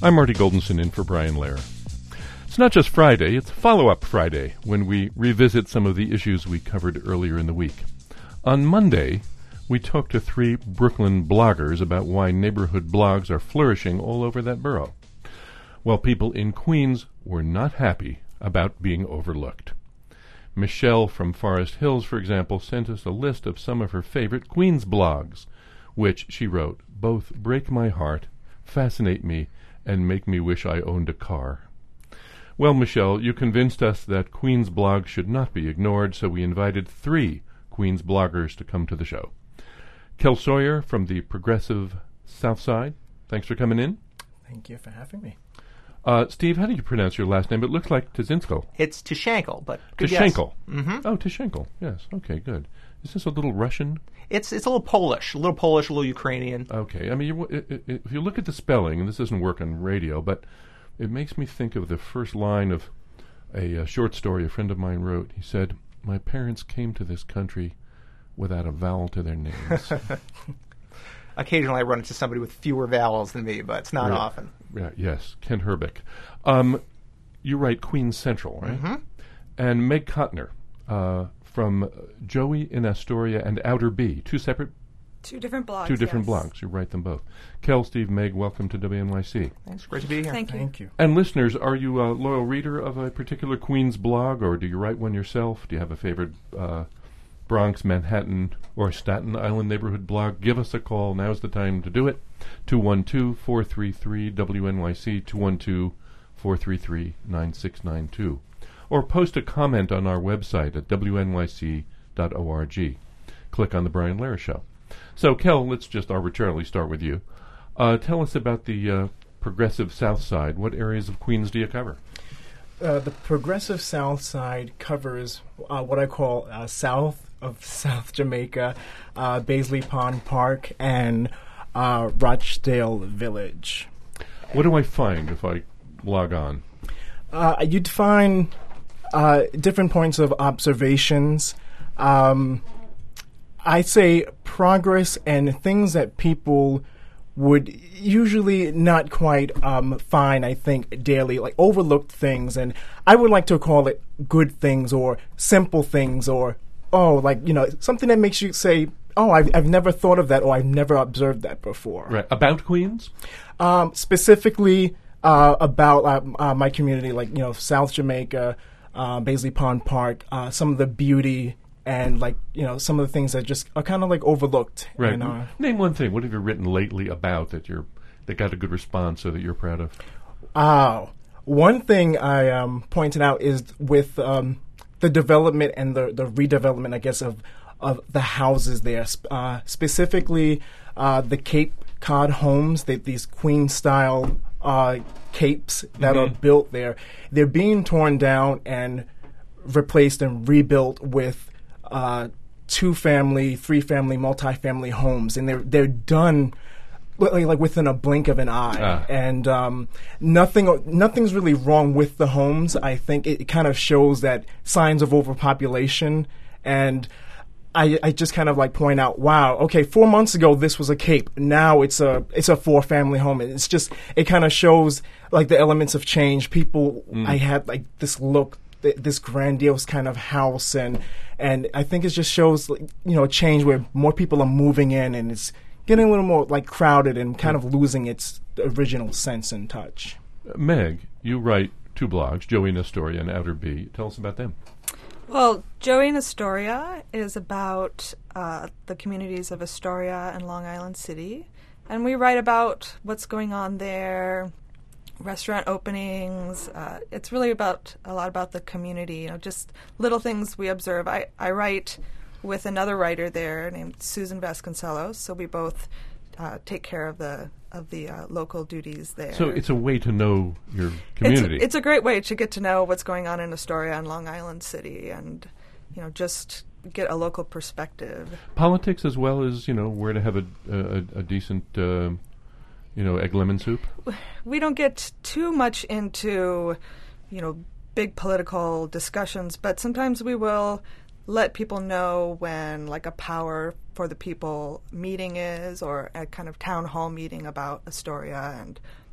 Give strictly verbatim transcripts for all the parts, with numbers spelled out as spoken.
I'm Marty Goldenson in for Brian Lehrer. It's not just Friday, it's Follow-Up Friday, when we revisit some of the issues we covered earlier in the week. On Monday, we talked to three Brooklyn bloggers about why neighborhood blogs are flourishing all over that borough. Well, people in Queens were not happy about being overlooked. Michelle from Forest Hills, for example, sent us a list of some of her favorite Queens blogs, which, she wrote, both break my heart, fascinate me, and make me wish I owned a car. Well, Michelle, you convinced us that Queens blogs should not be ignored, so we invited three Queens bloggers to come to the show. Kel Sawyer from the Progressive South Side, thanks for coming in. Thank you for having me. Uh, Steve, how do you pronounce your last name? It looks like Tyshinsko. It's Tishenko, but good Tishenko. Yes. Mm-hmm. Oh, Tishenko. Yes. Okay, good. Is this a little Russian? It's it's a little Polish, a little Polish, a little Ukrainian. Okay. I mean, you, it, it, if you look at the spelling, and this doesn't work on radio, but it makes me think of the first line of a, a short story a friend of mine wrote. He said, "My parents came to this country without a vowel to their names." Occasionally I run into somebody with fewer vowels than me, but it's not Right. often. Yeah, yes, Ken Herbeck. Um, you write Queens Central, right? Mm-hmm. And Meg Kotner uh, from Joey in Astoria and Outer B, two separate, Two different blogs. two different yes. blogs. You write them both. Kel, Steve, Meg, welcome to W N Y C. Thanks. Great to be here. Thank you. Thank you. And listeners, are you a loyal reader of a particular Queens blog, or do you write one yourself? Do you have a favorite uh, Bronx, Manhattan, or Staten Island neighborhood blog? Give us a call. Now's the time to do it. two one two, four three three, W N Y C, two one two, four three three, nine six nine two. Or post a comment on our website at W N Y C dot org. Click on The Brian Lehrer Show. So, Kel, let's just arbitrarily start with you. Uh, tell us about the uh, Progressive South Side. What areas of Queens do you cover? Uh, the Progressive South Side covers uh, what I call uh, south of South Jamaica, uh, Baisley Pond Park, and uh, Rochdale Village. What do I find if I log on? Uh, you'd find uh, different points of observations. Um, I'd say progress and things that people would usually not quite um, find, I think, daily, like overlooked things. And I would like to call it good things or simple things or, oh, like, you know, something that makes you say, oh, I've, I've never thought of that or I've never observed that before. Right. About Queens? Um, specifically uh, about uh, uh, my community, like, you know, South Jamaica, uh, Baisley Pond Park, uh, some of the beauty and, like, you know, some of the things that just are kind of, like, overlooked. Right. And, uh, Name one thing. What have you written lately about that you're that got a good response or that you're proud of? uh, one thing I um, pointed out is with um, the development and the, the redevelopment, I guess, of, of the houses there, sp- uh, specifically uh, the Cape Cod homes, they, these Queen-style uh, capes that Mm-hmm. are built there. They're being torn down and replaced and rebuilt with uh, two-family, three-family, multi-family homes, and they're they're done like, like within a blink of an eye. Ah. And um, nothing nothing's really wrong with the homes. I think it, it kind of shows that signs of overpopulation. And I, I just kind of like point out, wow, okay, four months ago this was a cape. Now it's a it's a four-family home. It's just it kind of shows like the elements of change. People, Mm. I had like this look, th- this grandiose kind of house, and and I think it just shows like, you know, change where more people are moving in and it's getting a little more like crowded and kind of losing its original sense and touch. Uh, Meg, you write two blogs, Joey in Astoria and Outer B. Tell us about them. Well, Joey in Astoria is about uh, the communities of Astoria and Long Island City. And we write about what's going on there, restaurant openings. Uh, it's really about a lot about the community, you know, just little things we observe. I, I write with another writer there named Susan Vasconcelos, so we both uh, take care of the of the uh, local duties there. So it's a way to know your community. It's, it's a great way to get to know what's going on in Astoria and Long Island City, and you know, just get a local perspective. Politics as well as, you know, where to have a a, a decent, uh, you know, egg lemon soup. We don't get too much into, you know, big political discussions, but sometimes we will let people know when, like, a Power for the People meeting is, or a kind of town hall meeting about Astoria, and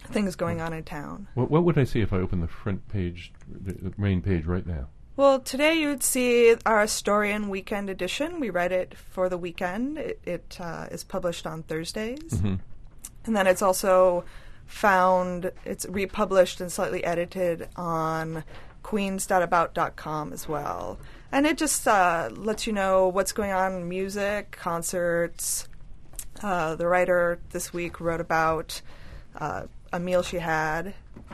things going on in town. What, what would I see if I open the front page, the, the main page right now? Well, today you'd see our Astorian Weekend Edition. We write it for the weekend. It, it uh, is published on Thursdays. Mm-hmm. And then it's also found, it's republished and slightly edited on queens dot about dot com as well. And it just uh, lets you know what's going on in music, concerts. Uh, the writer this week wrote about uh, a meal she had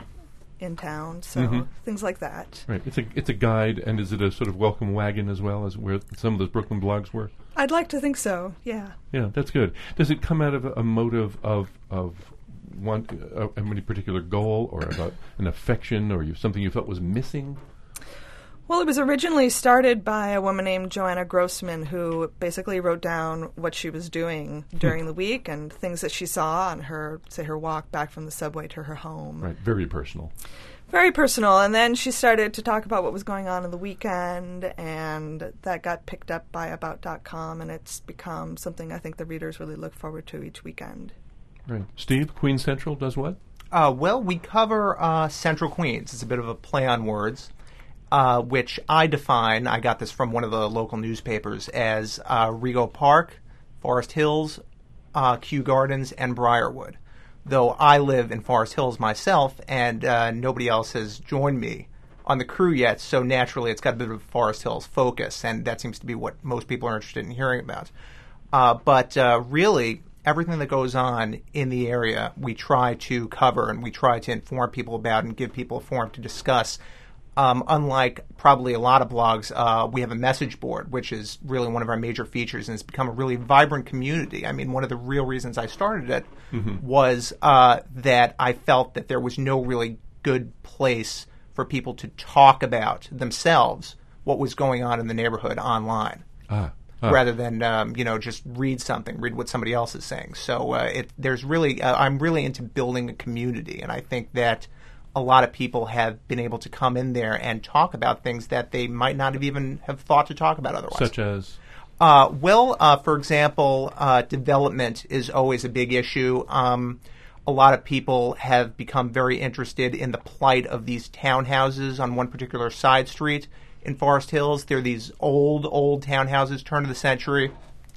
in town, so mm-hmm. things like that. Right. It's a it's a guide, and is it a sort of welcome wagon as well as where some of those Brooklyn blogs were? I'd like to think so. Yeah. Yeah, that's good. Does it come out of a, a motive of of one uh, any particular goal, or about an affection, or you, something you felt was missing? Well, it was originally started by a woman named Joanna Grossman, who basically wrote down what she was doing during the week and things that she saw on her, say, her walk back from the subway to her home. Right, very personal. Very personal. And then she started to talk about what was going on in the weekend, and that got picked up by about dot com, and it's become something I think the readers really look forward to each weekend. Right. Steve, Queen Central does what? Uh, well, we cover uh, Central Queens. It's a bit of a play on words. Uh, which I define, I got this from one of the local newspapers, as uh, Rego Park, Forest Hills, uh, Kew Gardens, and Briarwood. Though I live in Forest Hills myself, and uh, nobody else has joined me on the crew yet, so naturally it's got a bit of a Forest Hills focus, and that seems to be what most people are interested in hearing about. Uh, but uh, really, everything that goes on in the area we try to cover, and we try to inform people about and give people a forum to discuss. Um, unlike probably a lot of blogs, uh, we have a message board, which is really one of our major features, and it's become a really vibrant community. I mean, one of the real reasons I started it mm-hmm. was uh, that I felt that there was no really good place for people to talk about themselves what was going on in the neighborhood online, ah, ah. rather than um, you know just read something, read what somebody else is saying. So uh, it, there's really, uh, I'm really into building a community, and I think that a lot of people have been able to come in there and talk about things that they might not have even have thought to talk about otherwise. Such as? Uh, well, uh, for example, uh, development is always a big issue. Um, a lot of people have become very interested in the plight of these townhouses on one particular side street in Forest Hills. They're these old, old townhouses, turn of the century,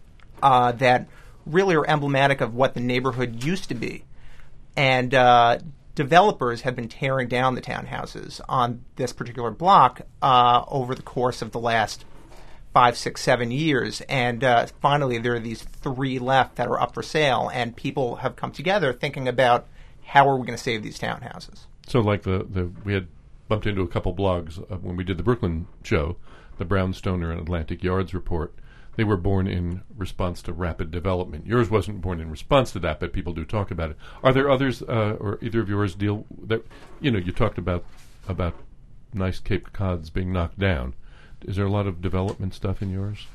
uh, that really are emblematic of what the neighborhood used to be. And uh developers have been tearing down the townhouses on this particular block uh, over the course of the last five, six, seven years. And uh, finally, there are these three left that are up for sale, and people have come together thinking about how are we going to save these townhouses. So like the, the we had bumped into a couple blogs uh, when we did the Brooklyn show, the Brownstoner and Atlantic Yards report. They were born in response to rapid development. Yours wasn't born in response to that, but people do talk about it. Are there others, uh, or either of yours deal that, you know, you talked about about nice Cape Cods being knocked down. Is there a lot of development stuff in yours?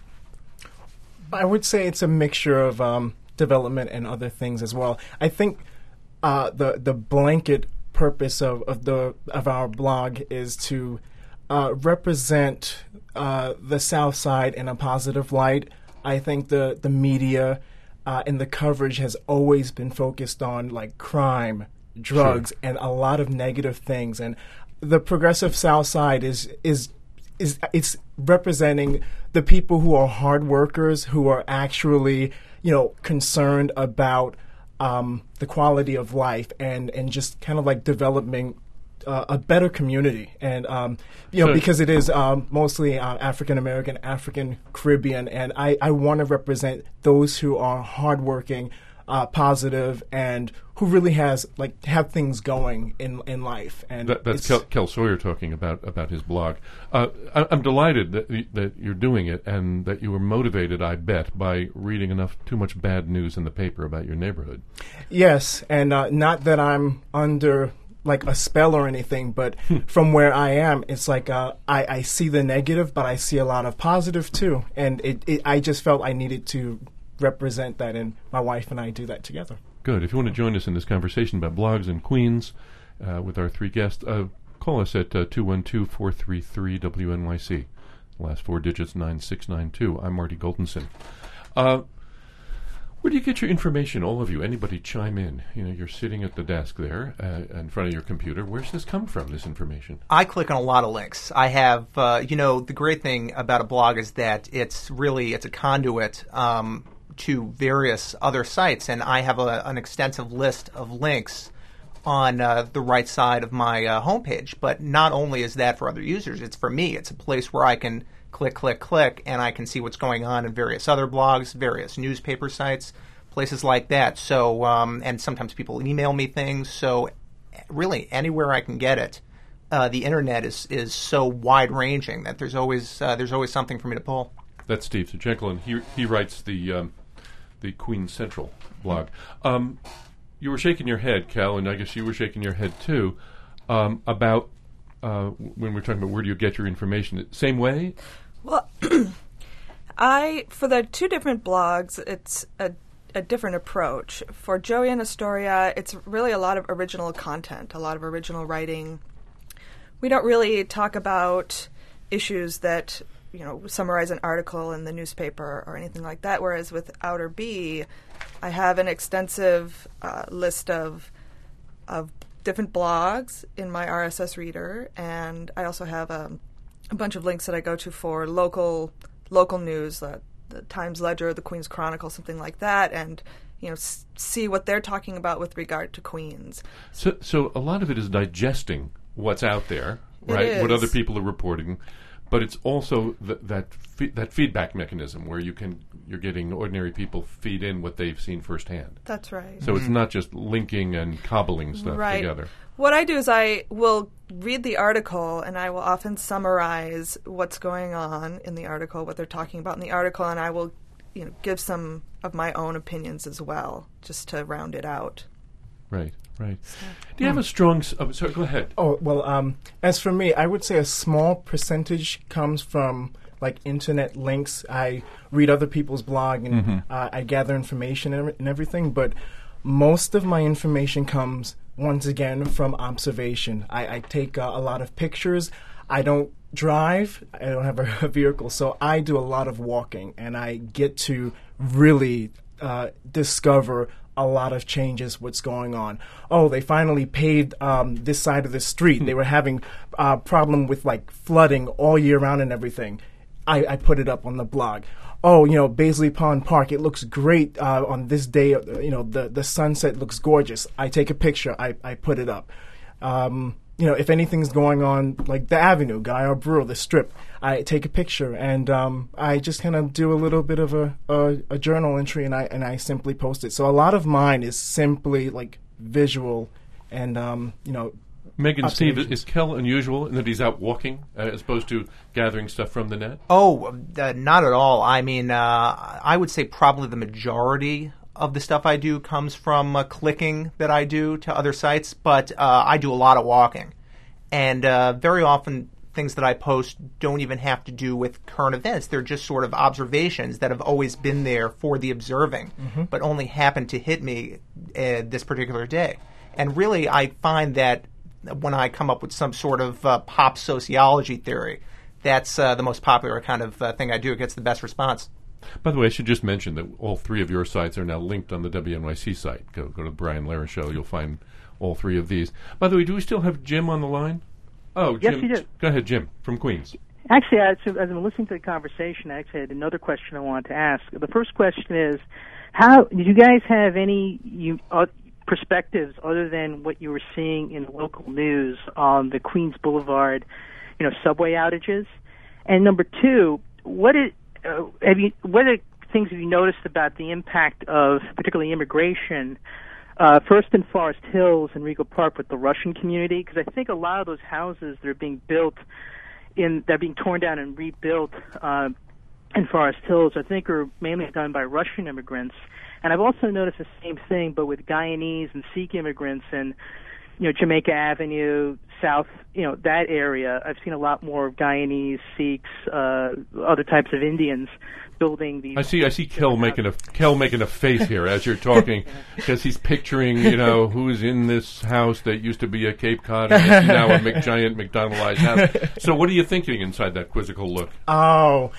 I would say it's a mixture of um, development and other things as well. I think uh, the the blanket purpose of, of the of our blog is to uh, represent Uh, the South Side in a positive light. I think the, the media uh, and the coverage has always been focused on like crime, drugs, sure. and a lot of negative things. And the progressive South Side is is is it's representing the people who are hard workers, who are actually you know concerned about um, the quality of life and and just kind of like developing Uh, a better community, and um, you know, so because it is um, mostly uh, African American, African Caribbean, and I, I want to represent those who are hardworking, uh, positive, and who really has like have things going in in life. And that, that's Kel, Kel Sawyer talking about about his blog. Uh, I, I'm delighted that that you're doing it, and that you were motivated, I bet, by reading enough too much bad news in the paper about your neighborhood. Yes, and uh, not that I'm under like a spell or anything, but from where I am, it's like uh, I, I see the negative, but I see a lot of positive too. And it, it, I just felt I needed to represent that, and my wife and I do that together. Good. If you want to join us in this conversation about blogs in Queens uh, with our three guests, uh, call us at uh, two one two, four three three, W N Y C. Last four digits, nine six nine two. I'm Marty Goldenson. Uh, Where do you get your information, all of you? Anybody chime in? You know, you're sitting at the desk there uh, in front of your computer. Where's this come from, this information? I click on a lot of links. I have, uh, you know, the great thing about a blog is that it's really, it's a conduit um, to various other sites, and I have a, an extensive list of links on uh, the right side of my uh, homepage. But not only is that for other users, it's for me. It's a place where I can click, click, click, and I can see what's going on in various other blogs, various newspaper sites, places like that. So, um, and sometimes people email me things. So, really, anywhere I can get it, uh, the internet is is so wide ranging that there's always uh, there's always something for me to pull. That's Steve Jekyll, and he he writes the um, the Queens Central blog. Um, you were shaking your head, Cal, and I guess you were shaking your head too, um, about. Uh, when we're talking about where do you get your information, same way? Well, I for the two different blogs, it's a, a different approach. For Joey and Astoria, it's really a lot of original content, a lot of original writing. We don't really talk about issues that, you know, summarize an article in the newspaper or anything like that, whereas with Outer B, I have an extensive uh, list of of different blogs in my R S S reader, and I also have um, a bunch of links that I go to for local local news, uh, the Times Ledger, the Queens Chronicle, something like that, and you know s- see what they're talking about with regard to Queens. So, so a lot of it is digesting what's out there, It right? What is. other people are reporting, but it's also th- that fe- that feedback mechanism where you can you're getting ordinary people feed in what they've seen firsthand. That's right. So it's not just linking and cobbling stuff Right. together. What I do is I will read the article, and I will often summarize what's going on in the article, what they're talking about in the article, and I will, you know, give some of my own opinions as well, just to round it out. Right, right. Do you have a strong... S- oh, sorry, go ahead. Oh, well, um, as for me, I would say a small percentage comes from, like, internet links. I read other people's blog, and Mm-hmm. uh, I gather information and, and everything, but most of my information comes, once again, from observation. I, I take uh, a lot of pictures. I don't drive. I don't have a, a vehicle, so I do a lot of walking, and I get to really uh, discover a lot of changes, what's going on. Oh, they finally paved um, this side of the street. They were having a uh, problem with, like, flooding all year round and everything. I, I put it up on the blog. Oh, you know, Baisley Pond Park, it looks great uh, on this day. Uh, you know, the, the sunset looks gorgeous. I take a picture. I, I put it up. Um, you know, if anything's going on, like the Avenue, Guy Brewer, the Strip, I take a picture, and um, I just kind of do a little bit of a, a, a journal entry, and I and I simply post it. So a lot of mine is simply like visual, and um, you know. Megan, Steve, observations. is Kel unusual in that he's out walking uh, as opposed to gathering stuff from the net? Oh, uh, not at all. I mean, uh, I would say probably the majority of the stuff I do comes from uh, clicking that I do to other sites, but uh, I do a lot of walking. And uh, very often things that I post don't even have to do with current events. They're just sort of observations that have always been there for the observing, mm-hmm. but only happened to hit me uh, this particular day. And really, I find that when I come up with some sort of uh, pop sociology theory, that's uh, the most popular kind of uh, thing I do. It gets the best response. By the way, I should just mention that all three of your sites are now linked on the W N Y C site. Go go to the Brian Lehrer Show. You'll find all three of these. By the way, do we still have Jim on the line? Oh, Yes, Jim. you do. Go ahead, Jim, from Queens. Actually, as, as I'm listening to the conversation, I actually had another question I wanted to ask. The first question is, how did you guys have any you, uh, perspectives other than what you were seeing in local news on the Queens Boulevard, you know, subway outages? And number two, what is, uh, have you, what are things have you noticed about the impact of particularly immigration, uh, first in Forest Hills and Regal Park with the Russian community? Because I think a lot of those houses that are being built in, that are being torn down and rebuilt uh, in Forest Hills, I think are mainly done by Russian immigrants. And I've also noticed the same thing, but with Guyanese and Sikh immigrants and, you know, Jamaica Avenue, South, you know, that area. I've seen a lot more Guyanese, Sikhs, uh, other types of Indians building these. I see. I see Kel making a Kel making a face here as you're talking, because he's picturing, you know, who's in this house that used to be a Cape Cod and it's now a Mc, giant McDonaldized house. So, what are you thinking inside that quizzical look? Oh,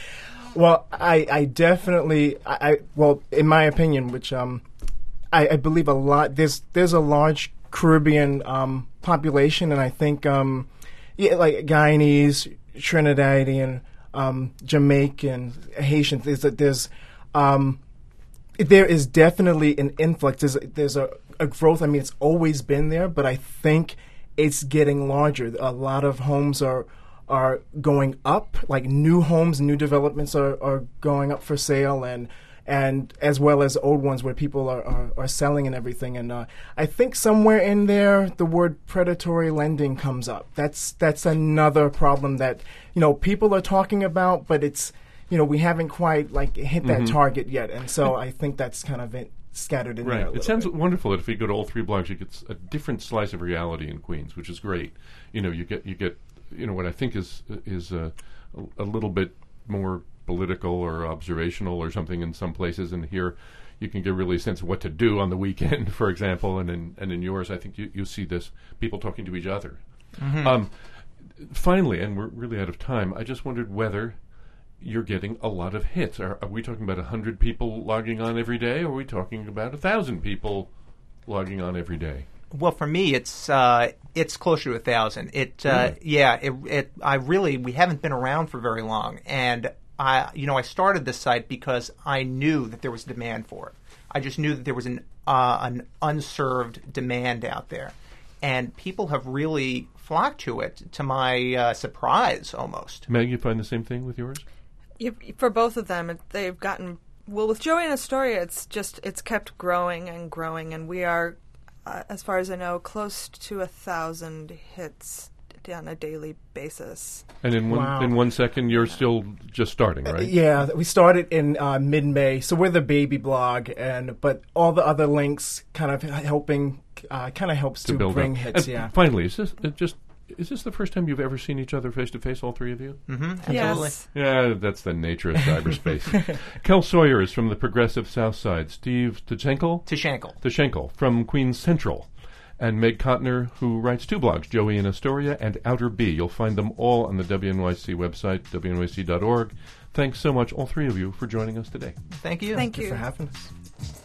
Well, I, I definitely, I, I well, in my opinion, which um, I, I believe a lot. There's there's a large Caribbean um, population, and I think um, yeah, like Guyanese, Trinidadian, um, Jamaican, Haitian. There's a, there's um, there is definitely an influx. There's a, there's a, a growth. I mean, it's always been there, but I think it's getting larger. A lot of homes are are going up, like new homes, new developments are, are going up for sale, and and as well as old ones where people are, are, are selling and everything. And uh, I think somewhere in there the word predatory lending comes up. That's that's another problem that, you know, people are talking about, but it's, you know, we haven't quite like hit that Mm-hmm. target yet. And so I think that's kind of it, scattered in there. a Right. little It sounds bit. wonderful that if you go to all three blogs, you get a different slice of reality in Queens, which is great. You know, you get you get you know what I think is is a, a little bit more political or observational or something in some places, and here you can get really a sense of what to do on the weekend, for example. And in and in yours, I think you, you see this people talking to each other. Mm-hmm. Um, finally, and we're really out of time, I just wondered whether you're getting a lot of hits. Are, are we talking about a hundred people logging on every day, or are we talking about a thousand people logging on every day? Well, for me, it's uh, it's closer to a thousand. It, uh, yeah, it, it. I really, we haven't been around for very long, and I, you know, I started this site because I knew that there was demand for it. I just knew that there was an uh, an unserved demand out there, and people have really flocked to it. To my uh, surprise, almost. Meg, you find the same thing with yours? You, for both of them, it, they've gotten well. With Joey and Astoria, it's just it's kept growing and growing, and we are, uh, as far as I know, close to a thousand hits on a daily basis. And in one Wow. in one second, you're still just starting, right? Yeah, we started in uh, mid-May, so we're the baby blog, and but all the other links kind of helping, uh, kind of helps to, build bring up. hits. And Yeah. Finally, is this uh, just is this the first time you've ever seen each other face to face, all three of you? Mm-hmm, absolutely. Yes. Yeah, that's the nature of cyberspace. Kel Sawyer is from the progressive South Side. Steve Tachenko? Tashankel. Tachenko from Queens Central. And Meg Kottner, who writes two blogs, Joey in Astoria and Outer B. You'll find them all on the W N Y C website, W N Y C dot org. Thanks so much, all three of you, for joining us today. Thank you. Thank Thank you you. for having us.